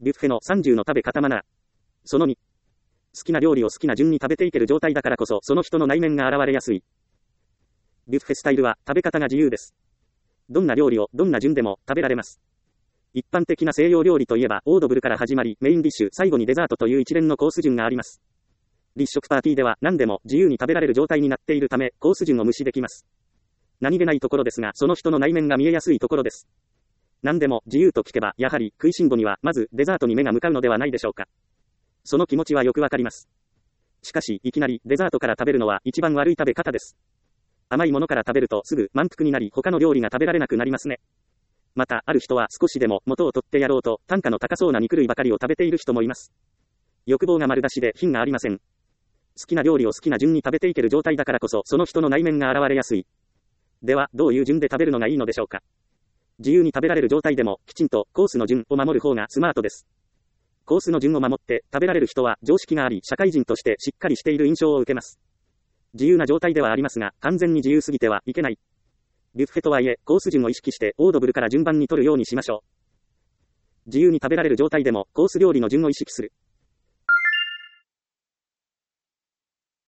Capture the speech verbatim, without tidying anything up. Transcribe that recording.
ビュッフェのさんじゅうの食べ方マナー。そのに。好きな料理を好きな順に食べていける状態だからこそ、その人の内面が現れやすい。ビュッフェスタイルは食べ方が自由です。どんな料理をどんな順でも食べられます。一般的な西洋料理といえば、オードブルから始まり、メインディッシュ、最後にデザートという一連のコース順があります。立食パーティーでは何でも自由に食べられる状態になっているため、コース順を無視できます。何気ないところですが、その人の内面が見えやすいところです。何でも自由と聞けば、やはり食いしん坊にはまずデザートに目が向かうのではないでしょうか。その気持ちはよくわかります。しかし、いきなりデザートから食べるのは一番悪い食べ方です。甘いものから食べるとすぐ満腹になり、他の料理が食べられなくなりますね。また、ある人は少しでも元を取ってやろうと、単価の高そうな肉類ばかりを食べている人もいます。欲望が丸出しで品がありません。好きな料理を好きな順に食べていける状態だからこそ、その人の内面が現れやすい。では、どういう順で食べるのがいいのでしょうか。自由に食べられる状態でも、きちんとコースの順を守る方がスマートです。コースの順を守って食べられる人は常識があり、社会人としてしっかりしている印象を受けます。自由な状態ではありますが、完全に自由すぎてはいけない。ビュッフェとはいえ、コース順を意識してオードブルから順番に取るようにしましょう。自由に食べられる状態でも、コース料理の順を意識する。